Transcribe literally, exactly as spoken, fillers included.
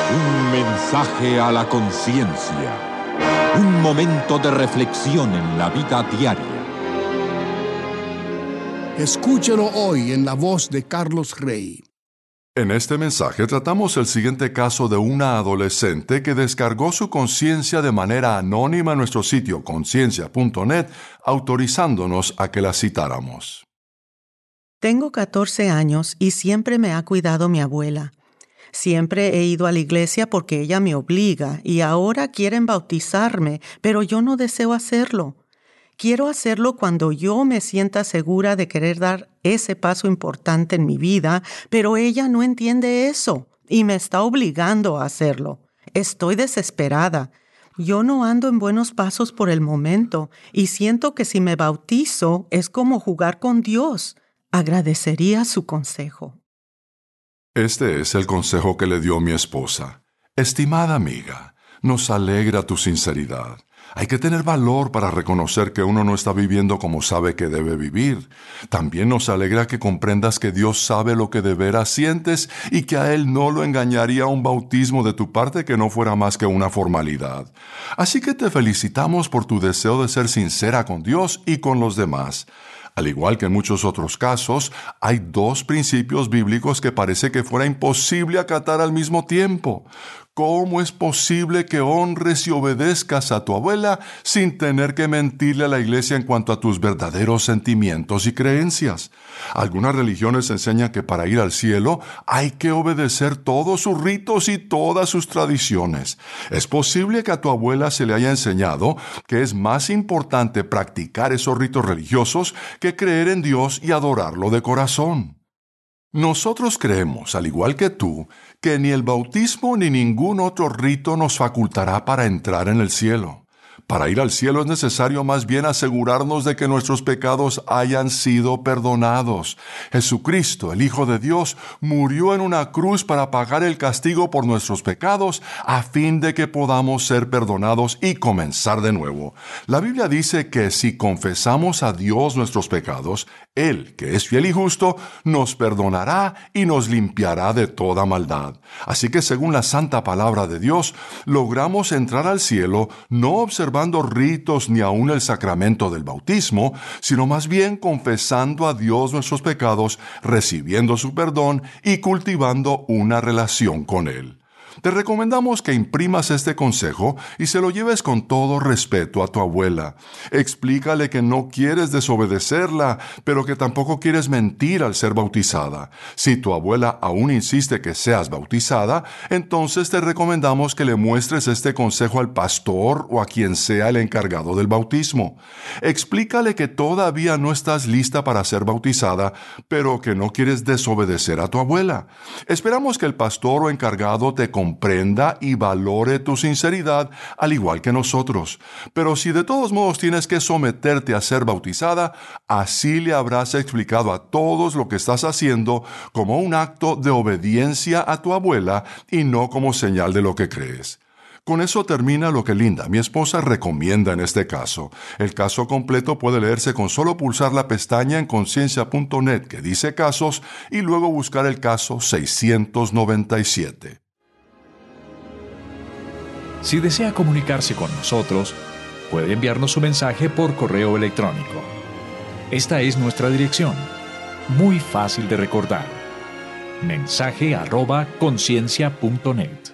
Un mensaje a la conciencia. Un momento de reflexión en la vida diaria. Escúchelo hoy en la voz de Carlos Rey. En este mensaje tratamos el siguiente caso de una adolescente que descargó su conciencia de manera anónima en nuestro sitio conciencia punto net, autorizándonos a que la citáramos. Tengo catorce años y siempre me ha cuidado mi abuela. Siempre he ido a la iglesia porque ella me obliga y ahora quieren bautizarme, pero yo no deseo hacerlo. Quiero hacerlo cuando yo me sienta segura de querer dar ese paso importante en mi vida, pero ella no entiende eso y me está obligando a hacerlo. Estoy desesperada. Yo no ando en buenos pasos por el momento y siento que si me bautizo es como jugar con Dios. Agradecería su consejo. Este es el consejo que le dio mi esposa. Estimada amiga, nos alegra tu sinceridad. Hay que tener valor para reconocer que uno no está viviendo como sabe que debe vivir. También nos alegra que comprendas que Dios sabe lo que de veras sientes y que a Él no lo engañaría un bautismo de tu parte que no fuera más que una formalidad. Así que te felicitamos por tu deseo de ser sincera con Dios y con los demás. Al igual que en muchos otros casos, hay dos principios bíblicos que parece que fuera imposible acatar al mismo tiempo. ¿Cómo es posible que honres y obedezcas a tu abuela sin tener que mentirle a la iglesia en cuanto a tus verdaderos sentimientos y creencias? Algunas religiones enseñan que para ir al cielo hay que obedecer todos sus ritos y todas sus tradiciones. Es posible que a tu abuela se le haya enseñado que es más importante practicar esos ritos religiosos que creer en Dios y adorarlo de corazón. Nosotros creemos, al igual que tú, que ni el bautismo ni ningún otro rito nos facultará para entrar en el cielo. Para ir al cielo es necesario más bien asegurarnos de que nuestros pecados hayan sido perdonados. Jesucristo, el Hijo de Dios, murió en una cruz para pagar el castigo por nuestros pecados a fin de que podamos ser perdonados y comenzar de nuevo. La Biblia dice que si confesamos a Dios nuestros pecados, Él, que es fiel y justo, nos perdonará y nos limpiará de toda maldad. Así que según la santa palabra de Dios, logramos entrar al cielo no observando ritos ni aun el sacramento del bautismo, sino más bien confesando a Dios nuestros pecados, recibiendo su perdón y cultivando una relación con Él. Te recomendamos que imprimas este consejo y se lo lleves con todo respeto a tu abuela. Explícale que no quieres desobedecerla, pero que tampoco quieres mentir al ser bautizada. Si tu abuela aún insiste que seas bautizada, entonces te recomendamos que le muestres este consejo al pastor o a quien sea el encargado del bautismo. Explícale que todavía no estás lista para ser bautizada, pero que no quieres desobedecer a tu abuela. Esperamos que el pastor o encargado te comprenda y valore tu sinceridad, al igual que nosotros. Pero si de todos modos tienes que someterte a ser bautizada, así le habrás explicado a todos lo que estás haciendo como un acto de obediencia a tu abuela y no como señal de lo que crees. Con eso termina lo que Linda, mi esposa, recomienda en este caso. El caso completo puede leerse con solo pulsar la pestaña en conciencia punto net que dice casos y luego buscar el caso seiscientos noventa y siete. Si desea comunicarse con nosotros, puede enviarnos su mensaje por correo electrónico. Esta es nuestra dirección, muy fácil de recordar. mensaje arroba conciencia punto net.